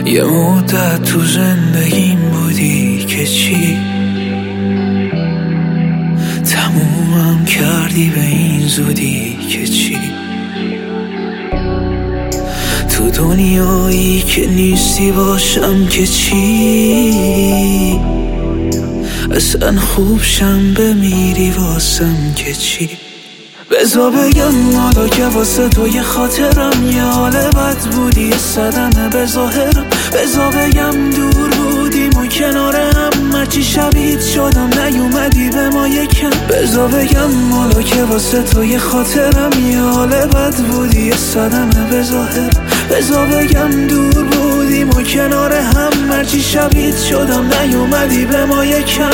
یه مدت تو زندگیم بودی که چی تمومم کردی به این زودی که چی تو دنیایی که نیستی باشم که چی اصلا خوب شم بمیری واسم که چی بذار بگم حالا که واسه تو یه خاطرم یه حال بد بودی یه صدمه به ظاهرم بذار بگم دور بودیم و کنار هم هرچی شبیه شدم نیومدی به ما یکم بذار بگم حالا که واسه تو یه خاطرم یه حال بد بودی یه صدمه به ظاهرم بذار بگم دور بودیم و کنار هم هرچی شبیه شدم نیومدی به ما یکم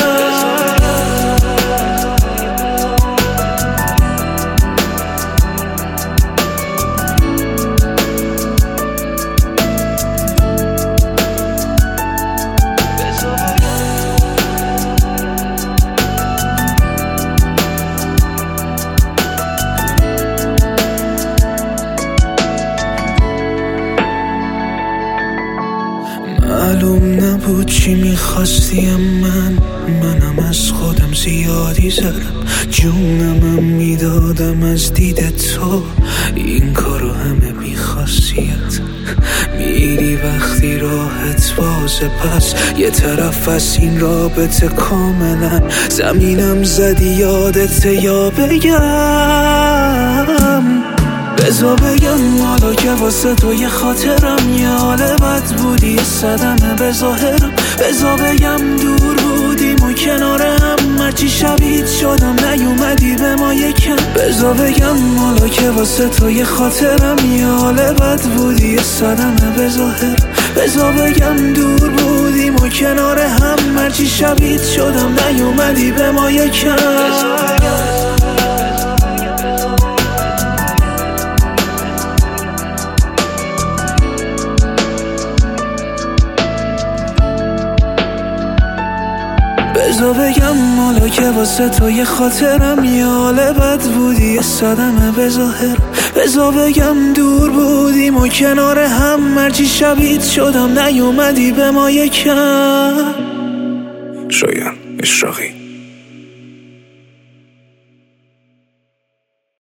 معلوم نبود چی میخواستی منم از خودم زیادی زدم جونمم میدادم از دید تو این کارو همه بیخاصیت میری وقتی راحت بازه پس یه طرف از این رابطه کاملا زمینم زدی یادت یا بگم بذار بگم حالا که واسه تو یه خاطرم یه حال بد بودی یه صدمه به ظاهرم بذار بگم دور بودیم و کنار هم هرچی شبیه شدم نیومدی به ما یکم بذار بگم حالا که واسه تو یه خاطرم یه حال بد بودی یه صدمه به ظاهرم بذار بگم دور بودیم و کنار هم هرچی شبیه شدم نیومدی به ما یکم بذار بگم حالا که واسه تو یه خاطرم یه حال بد بودی یه صدمه به ظاهرم بذار بگم دور بودیم و کنار هم هرچی شبیه شدم نیومدی به ما یکم شایان اشراقی